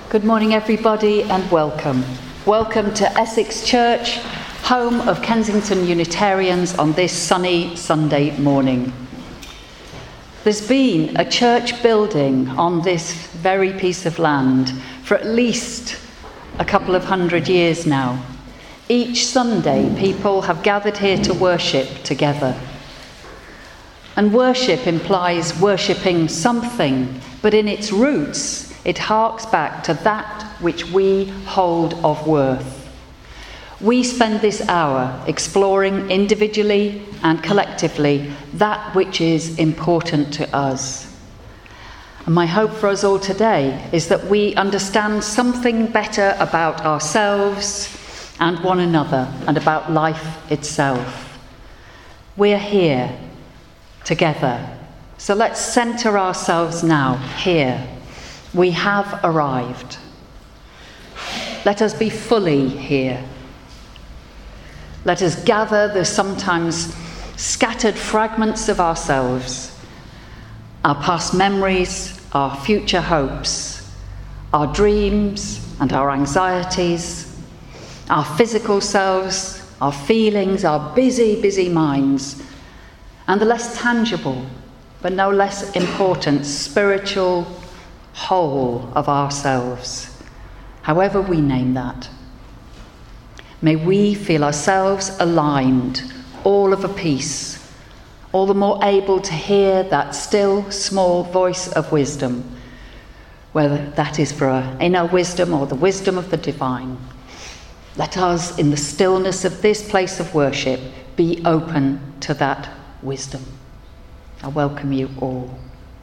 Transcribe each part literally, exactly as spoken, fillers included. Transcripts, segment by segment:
Good morning, everybody, and welcome. Welcome to Essex Church, home of Kensington Unitarians on this sunny Sunday morning. There's been a church building on this very piece of land for at least a couple of hundred years now. Each Sunday, people have gathered here to worship together. And worship implies worshipping something, but in its roots, it harks back to that which we hold of worth. We spend this hour exploring individually and collectively that which is important to us. And my hope for us all today is that we understand something better about ourselves and one another and about life itself. We're here together. So let's centre ourselves now here. We have arrived. Let us be fully here. Let us gather the sometimes scattered fragments of ourselves, our past memories, our future hopes, our dreams and our anxieties, our physical selves, our feelings, our busy, busy minds, and the less tangible, but no less important, spiritual whole of ourselves, however we name that. May we feel ourselves aligned, all of a piece, all the more able to hear that still small voice of wisdom, whether that is for our inner wisdom or the wisdom of the divine. Let us, in the stillness of this place of worship, be open to that wisdom. I welcome you all.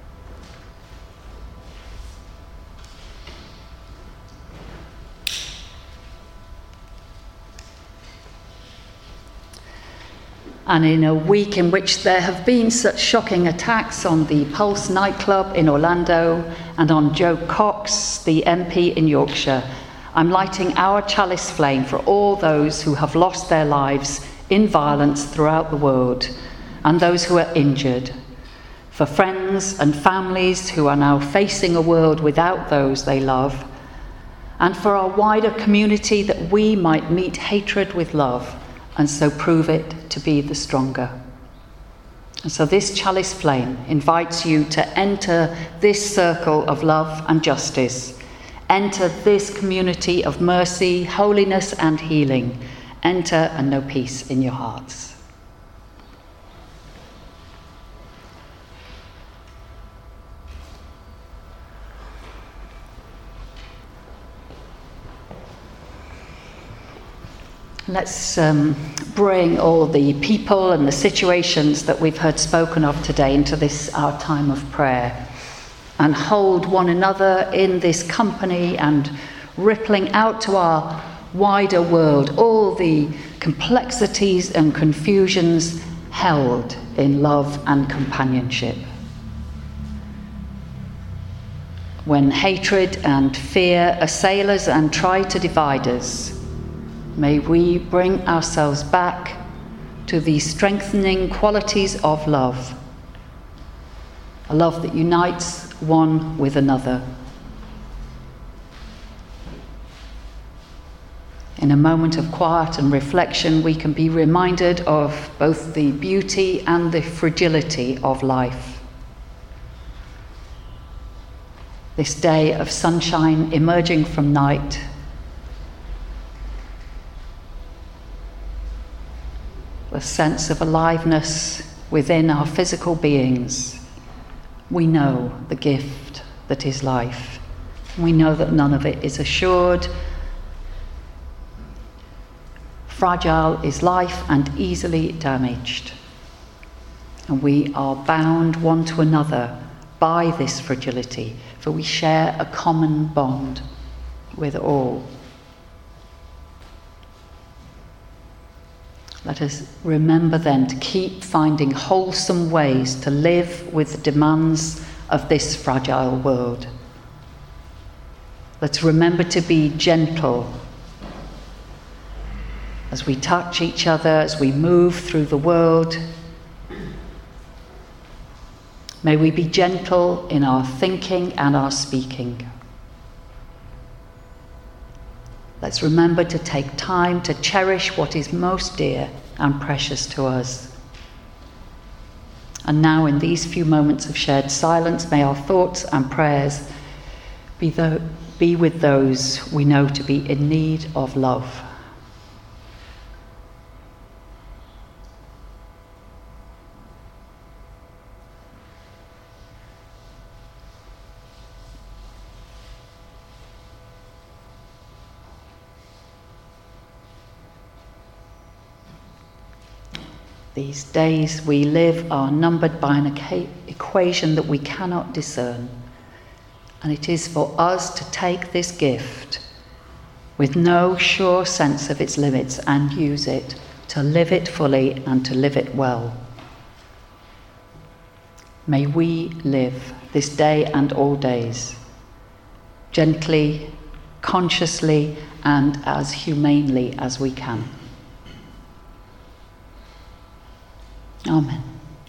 And in a week in which there have been such shocking attacks on the Pulse nightclub in Orlando and on Jo Cox, the M P in Yorkshire, I'm lighting our chalice flame for all those who have lost their lives in violence throughout the world and those who are injured, for friends and families who are now facing a world without those they love, and for our wider community that we might meet hatred with love and so prove it to be the stronger. And so this chalice flame invites you to enter this circle of love and justice, enter this community of mercy, holiness and healing, enter and know peace in your hearts. Let's um, bring all the people and the situations that we've heard spoken of today into this, our time of prayer, and hold one another in this company and rippling out to our wider world, all the complexities and confusions held in love and companionship. When hatred and fear assail us and try to divide us, may we bring ourselves back to the strengthening qualities of love, a love that unites one with another. In a moment of quiet and reflection, we can be reminded of both the beauty and the fragility of life. This day of sunshine emerging from night, a sense of aliveness within our physical beings. We know the gift that is life. We know that none of it is assured. Fragile is life and easily damaged. And we are bound one to another by this fragility, for we share a common bond with all. Let us remember then to keep finding wholesome ways to live with the demands of this fragile world. Let's remember to be gentle as we touch each other, as we move through the world. May we be gentle in our thinking and our speaking. Let's remember to take time to cherish what is most dear and precious to us. And now, in these few moments of shared silence, may our thoughts and prayers be, tho- be with those we know to be in need of love. These days we live are numbered by an equa- equation that we cannot discern. And it is for us to take this gift with no sure sense of its limits and use it, to live it fully and to live it well. May we live this day and all days, gently, consciously, and as humanely as we can. Amen.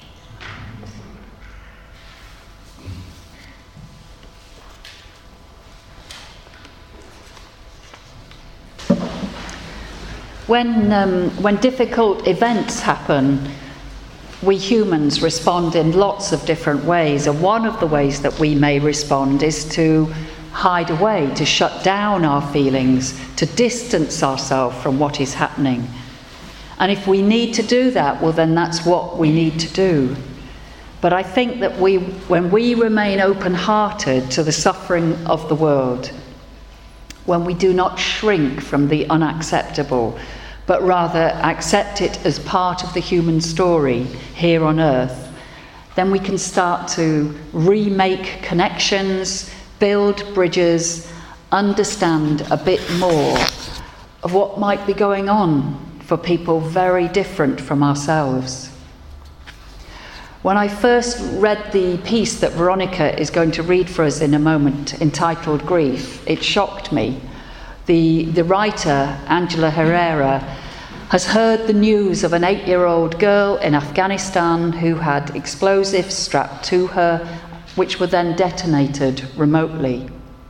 When, um, when difficult events happen, we humans respond in lots of different ways. And one of the ways that we may respond is to hide away, to shut down our feelings, to distance ourselves from what is happening. And if we need to do that, well, then that's what we need to do. But I think that we, when we remain open-hearted to the suffering of the world, when we do not shrink from the unacceptable, but rather accept it as part of the human story here on earth, then we can start to remake connections, build bridges, understand a bit more of what might be going on for people very different from ourselves. When I first read the piece that Veronica is going to read for us in a moment, entitled Grief, it shocked me. The, the writer, Angela Herrera, has heard the news of an eight-year-old girl in Afghanistan who had explosives strapped to her, which were then detonated remotely.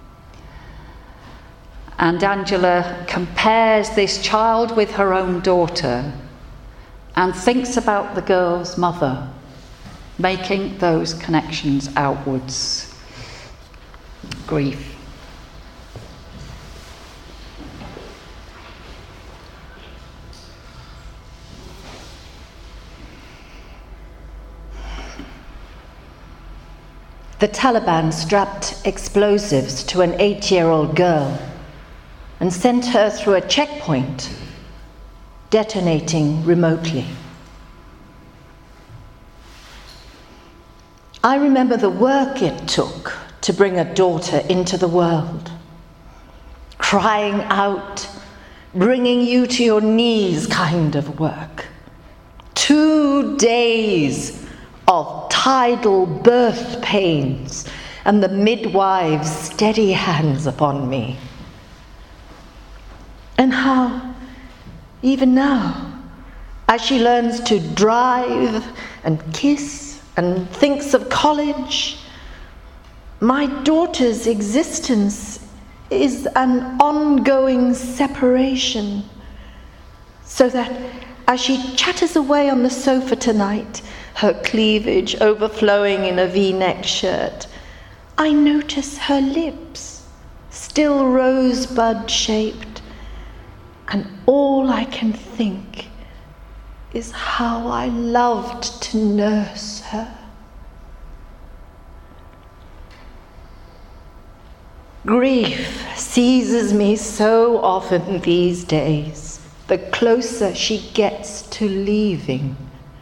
And Angela compares this child with her own daughter and thinks about the girl's mother, making those connections outwards. Grief. The Taliban strapped explosives to an eight-year-old girl and sent her through a checkpoint, detonating remotely. I remember the work it took to bring a daughter into the world, crying out, bringing you to your knees kind of work. Two days of tidal birth pains and the midwives' steady hands upon me. And how, even now, as she learns to drive and kiss and thinks of college, my daughter's existence is an ongoing separation, so that as she chatters away on the sofa tonight, her cleavage overflowing in a V-neck shirt, I notice her lips, still rosebud-shaped, and all I can think is how I loved to nurse her. Grief seizes me so often these days, the closer she gets to leaving.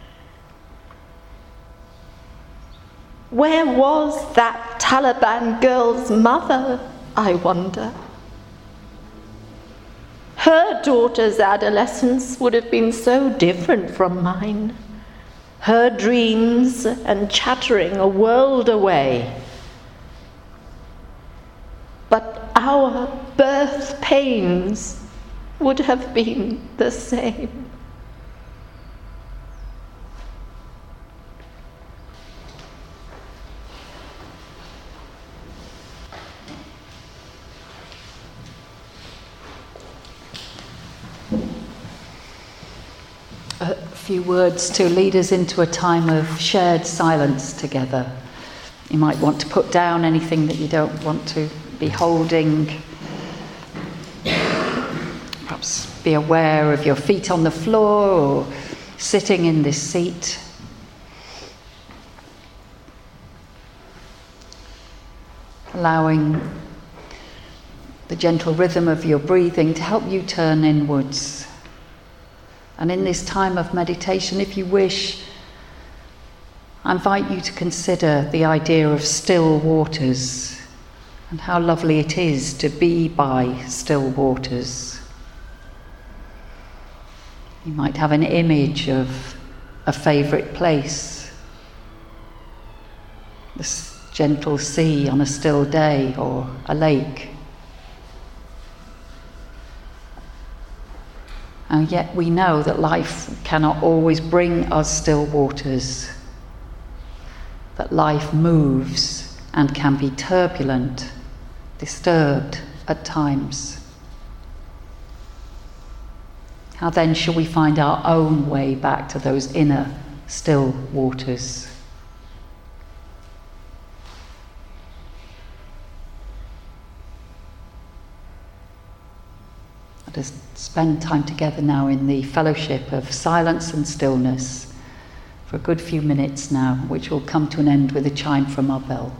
Where was that Taliban girl's mother, I wonder? Her daughter's adolescence would have been so different from mine. Her dreams and chattering a world away. But our birth pains would have been the same. few words to lead us into a time of shared silence together. You might want to put down anything that you don't want to be holding. Perhaps be aware of your feet on the floor or sitting in this seat. Allowing the gentle rhythm of your breathing to help you turn inwards. And in this time of meditation, if you wish, I invite you to consider the idea of still waters and how lovely it is to be by still waters. You might have an image of a favourite place, the gentle sea on a still day, or a lake. And yet we know that life cannot always bring us still waters, that life moves and can be turbulent, disturbed at times. How then shall we find our own way back to those inner still waters? Let us spend time together now in the fellowship of silence and stillness for a good few minutes now, which will come to an end with a chime from our bell.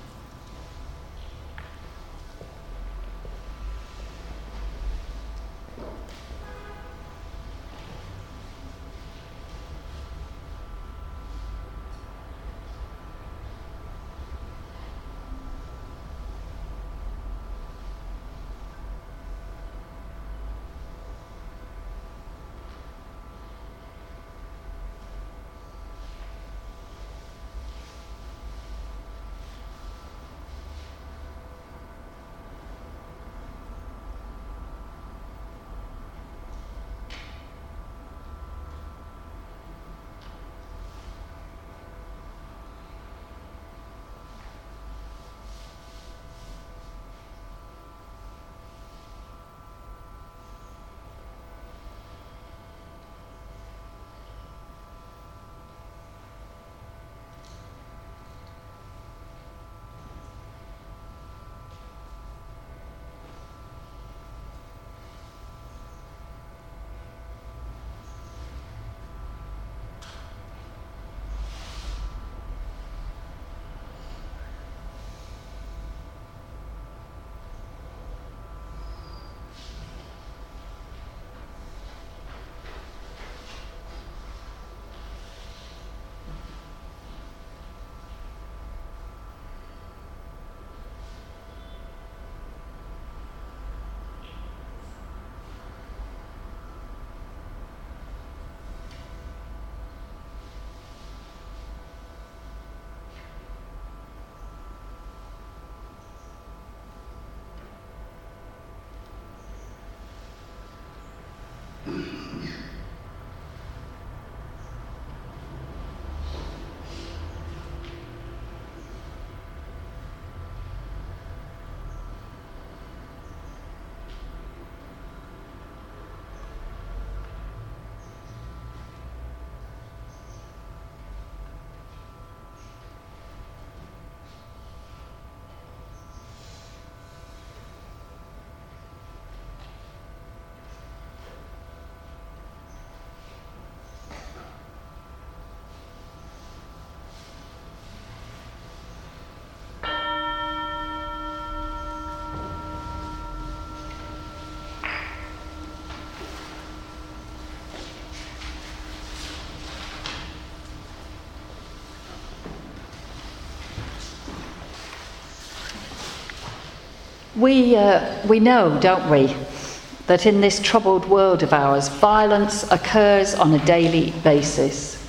We, uh, we know, don't we, that in this troubled world of ours, violence occurs on a daily basis.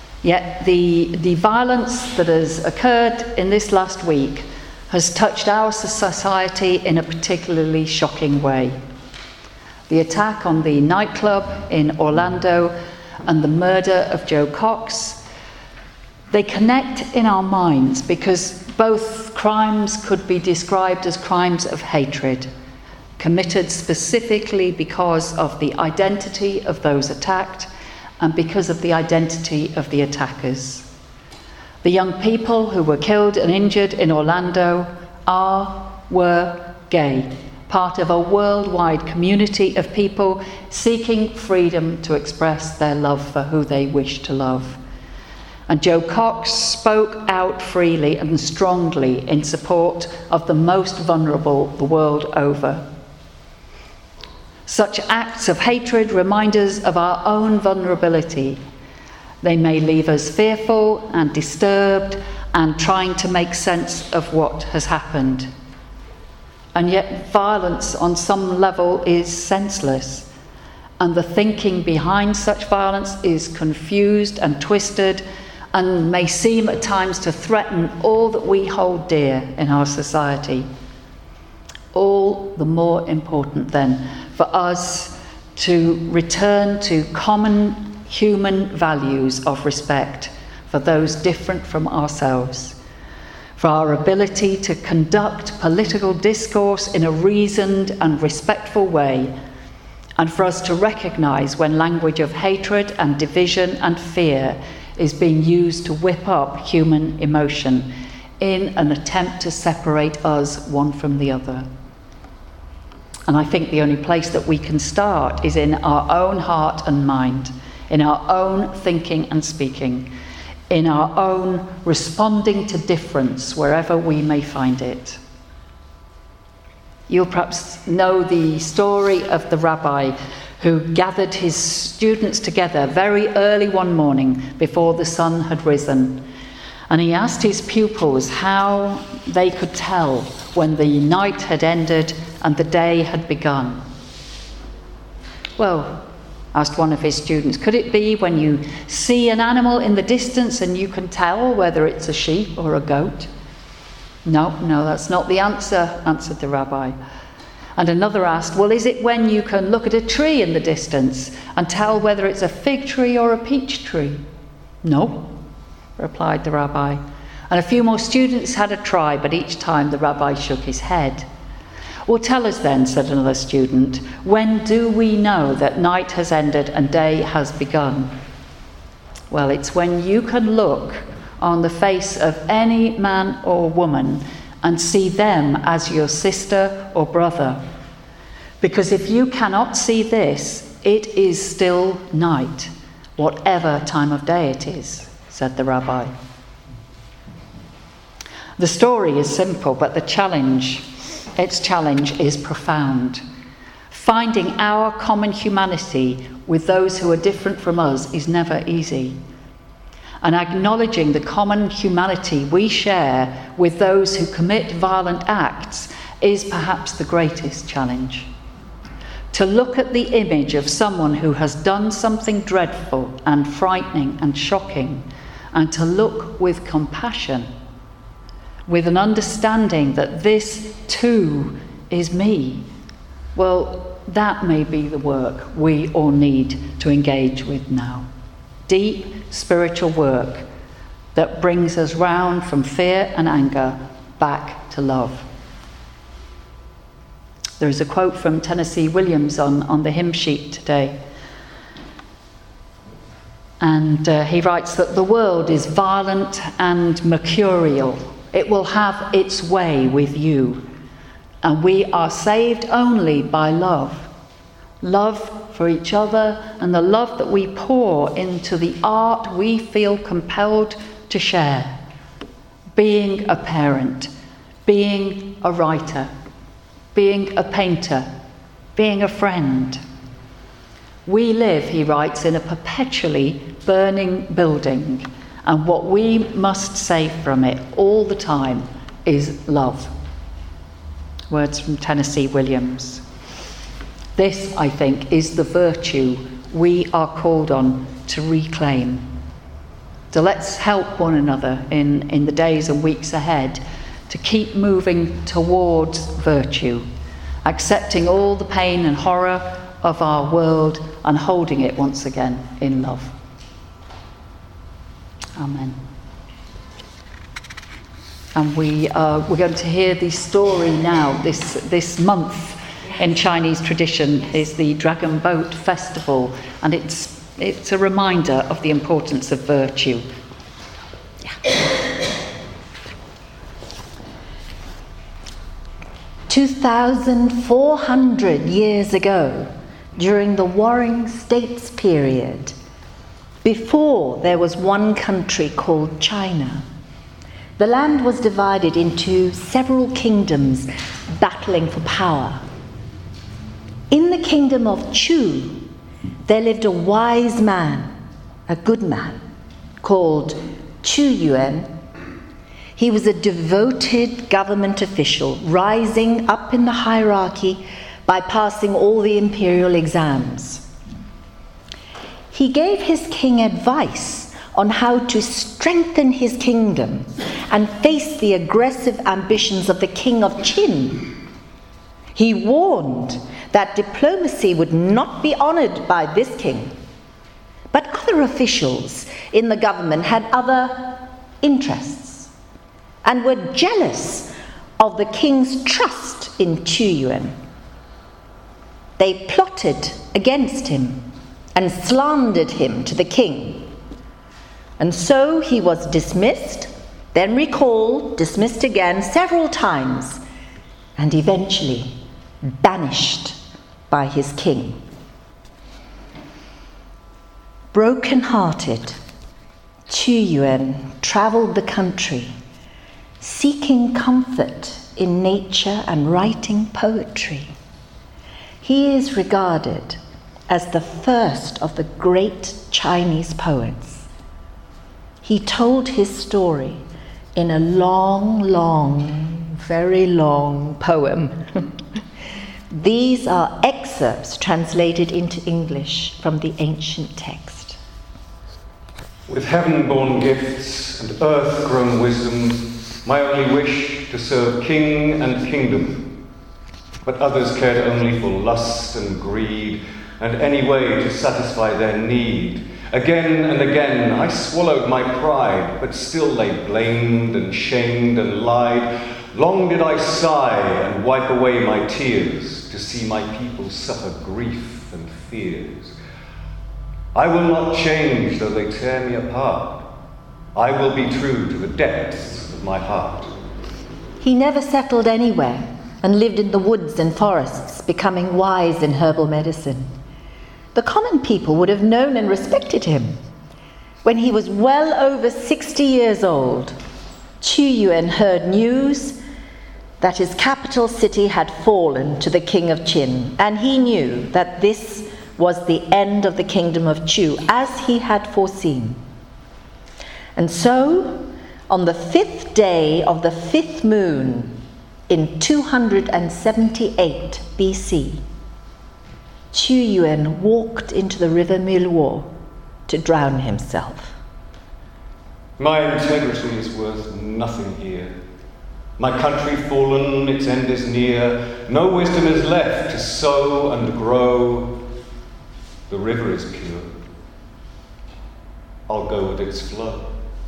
Yet the, the violence that has occurred in this last week has touched our society in a particularly shocking way. The attack on the nightclub in Orlando and the murder of Joe Cox, they connect in our minds because both crimes could be described as crimes of hatred, committed specifically because of the identity of those attacked and because of the identity of the attackers. The young people who were killed and injured in Orlando are, were gay, part of a worldwide community of people seeking freedom to express their love for who they wish to love. And Jo Cox spoke out freely and strongly in support of the most vulnerable the world over. Such acts of hatred remind us of our own vulnerability. They may leave us fearful and disturbed and trying to make sense of what has happened. And yet violence on some level is senseless, and the thinking behind such violence is confused and twisted and may seem at times to threaten all that we hold dear in our society. All the more important then for us to return to common human values of respect for those different from ourselves, for our ability to conduct political discourse in a reasoned and respectful way, and for us to recognise when language of hatred and division and fear is being used to whip up human emotion in an attempt to separate us one from the other. And I think the only place that we can start is in our own heart and mind, in our own thinking and speaking, in our own responding to difference wherever we may find it. You'll perhaps know the story of the rabbi who gathered his students together very early one morning before the sun had risen. And he asked his pupils how they could tell when the night had ended and the day had begun. Well, asked one of his students, could it be when you see an animal in the distance and you can tell whether it's a sheep or a goat? No, no, that's not the answer, answered the rabbi. And another asked, well, is it when you can look at a tree in the distance and tell whether it's a fig tree or a peach tree? No, replied the rabbi. And a few more students had a try, but each time the rabbi shook his head. Well, tell us then, said another student, when do we know that night has ended and day has begun? Well, it's when you can look on the face of any man or woman and see them as your sister or brother. Because if you cannot see this, it is still night, whatever time of day it is, said the rabbi. The story is simple, but the challenge, its challenge is profound. Finding our common humanity with those who are different from us is never easy. And acknowledging the common humanity we share with those who commit violent acts is perhaps the greatest challenge. To look at the image of someone who has done something dreadful and frightening and shocking, and to look with compassion, with an understanding that this too is me, well, that may be the work we all need to engage with now. Deep spiritual work that brings us round from fear and anger back to love. There is a quote from Tennessee Williams on, on the hymn sheet today. And uh, he writes that the world is violent and mercurial. It will have its way with you. And we are saved only by love. Love for each other and the love that we pour into the art we feel compelled to share. Being a parent, being a writer, being a painter, being a friend. We live, he writes, in a perpetually burning building, and what we must say from it all the time is love. Words from Tennessee Williams. This, I think, is the virtue we are called on to reclaim. So let's help one another in, in the days and weeks ahead to keep moving towards virtue, accepting all the pain and horror of our world and holding it once again in love. Amen. And we are, we're going to hear the story now. This, this month in Chinese tradition is the Dragon Boat Festival, and it's It's a reminder of the importance of virtue. Yeah. two thousand four hundred years ago, during the Warring States period, before there was one country called China, the land was divided into several kingdoms battling for power. In the kingdom of Chu, there lived a wise man, a good man, called Chu Yuan. He was a devoted government official, rising up in the hierarchy by passing all the imperial exams. He gave his king advice on how to strengthen his kingdom and face the aggressive ambitions of the king of Qin. He warned that diplomacy would not be honored by this king. But other officials in the government had other interests and were jealous of the king's trust in Chu Yuan. They plotted against him and slandered him to the king. And so he was dismissed, then recalled, dismissed again several times, and eventually banished by his king. Broken-hearted, Chu Yuan travelled the country, seeking comfort in nature and writing poetry. He is regarded as the first of the great Chinese poets. He told his story in a long, long, very long poem. These are excerpts translated into English from the ancient text. With heaven-born gifts and earth-grown wisdom, my only wish to serve king and kingdom, but others cared only for lust and greed, and any way to satisfy their need. Again and again I swallowed my pride, but still they blamed and shamed and lied. Long did I sigh and wipe away my tears to see my people suffer grief and fears. I will not change though they tear me apart. I will be true to the depths of my heart. He never settled anywhere and lived in the woods and forests, becoming wise in herbal medicine. The common people would have known and respected him. When he was well over sixty years old, Chu Yuan heard news that his capital city had fallen to the king of Qin, and he knew that this was the end of the kingdom of Chu, as he had foreseen. And so, on the fifth day of the fifth moon in two hundred seventy-eight B C, Chu Yuan walked into the river Miluo to drown himself. My integrity is worth nothing here. My country fallen, its end is near. No wisdom is left to sow and grow. The river is pure. I'll go with its flow.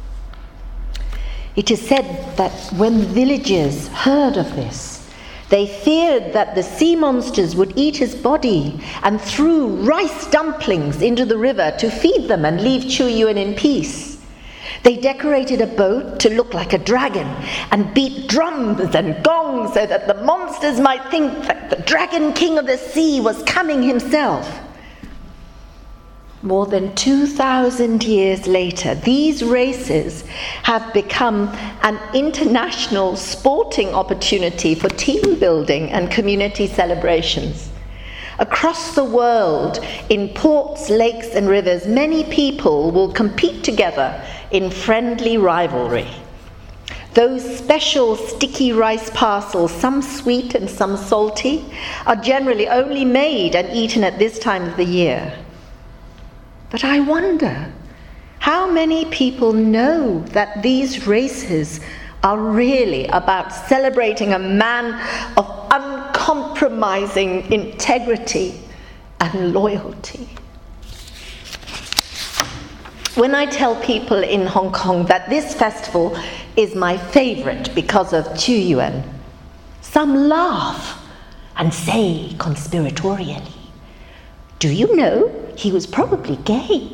It is said that when the villagers heard of this, they feared that the sea monsters would eat his body and threw rice dumplings into the river to feed them and leave Chu Yuan in peace. They decorated a boat to look like a dragon and beat drums and gongs so that the monsters might think that the dragon king of the sea was coming himself. More than two thousand years later, these races have become an international sporting opportunity for team building and community celebrations. Across the world, in ports, lakes and rivers, many people will compete together in friendly rivalry. Those special sticky rice parcels, some sweet and some salty, are generally only made and eaten at this time of the year. But I wonder, how many people know that these races are really about celebrating a man of uncompromising integrity and loyalty? When I tell people in Hong Kong that this festival is my favorite because of Chu Yuan, some laugh and say conspiratorially, Do you know, he was probably gay.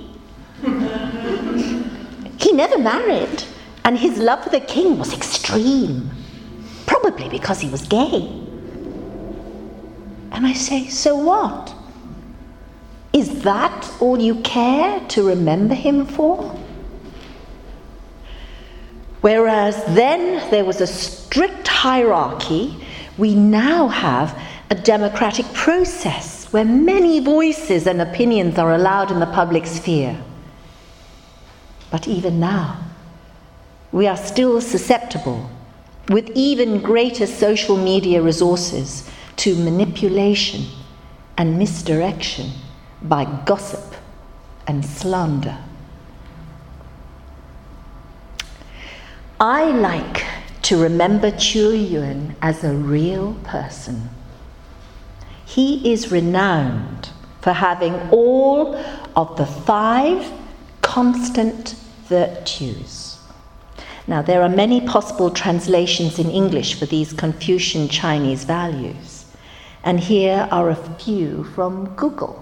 He never married, and his love for the king was extreme, probably because he was gay. And I say, so what? Is that all you care to remember him for? Whereas then there was a strict hierarchy, we now have a democratic process where many voices and opinions are allowed in the public sphere. But even now, we are still susceptible, with even greater social media resources, to manipulation and misdirection by gossip and slander. I like to remember Qu Yuan as a real person. He is renowned for having all of the five constant virtues. Now, there are many possible translations in English for these Confucian Chinese values, and here are a few from Google.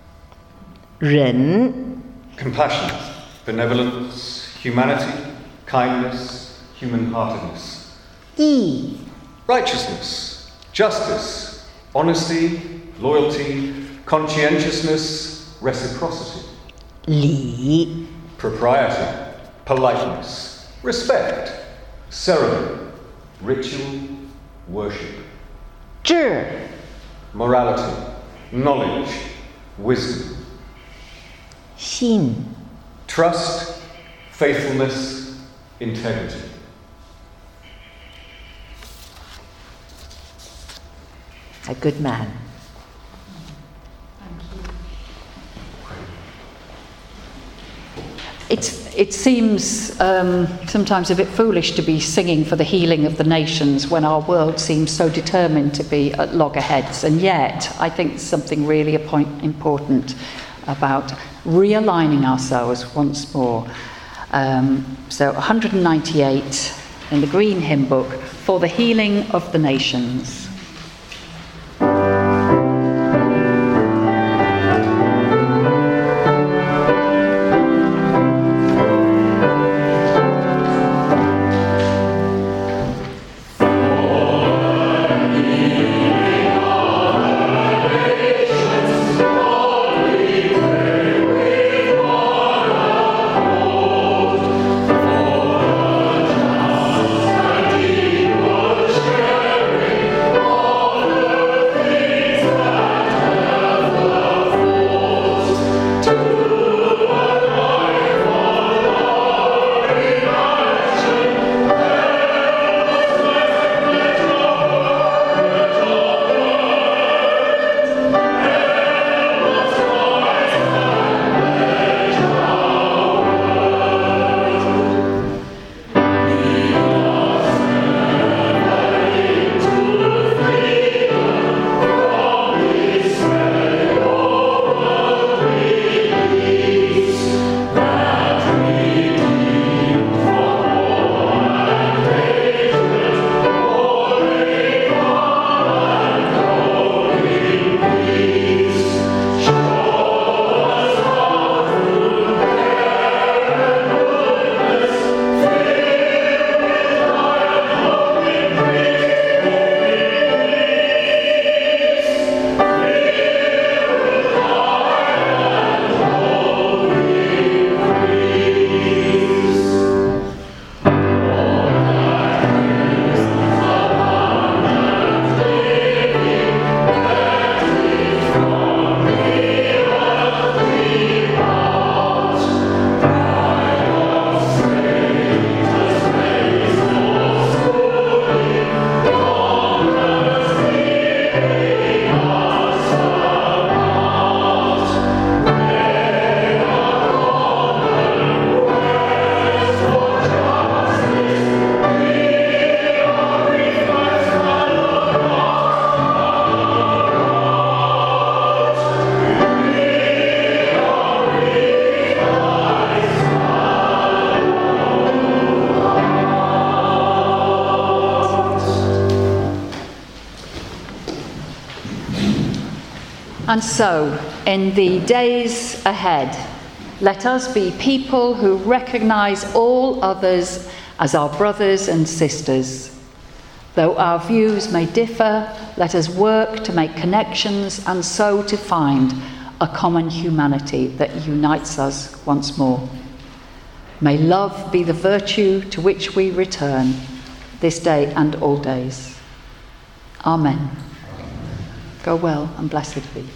Ren, compassion, benevolence, humanity, kindness, human-heartedness. Yi, Righteousness, justice, honesty, loyalty, conscientiousness, reciprocity. Li, Propriety, politeness, respect, ceremony, ritual, worship. Zhi, Morality, knowledge, wisdom. Xin, Trust, faithfulness, integrity. a good man. It's, it seems um, sometimes a bit foolish to be singing for the healing of the nations when our world seems so determined to be at loggerheads. And yet, I think there's something really appoint- important about realigning ourselves once more. Um, so one hundred ninety-eight in the Green Hymn Book, for the healing of the nations. Sharing And so, in the days ahead, let us be people who recognise all others as our brothers and sisters. Though our views may differ, let us work to make connections and so to find a common humanity that unites us once more. May love be the virtue to which we return this day and all days. Amen. Go well and blessed be.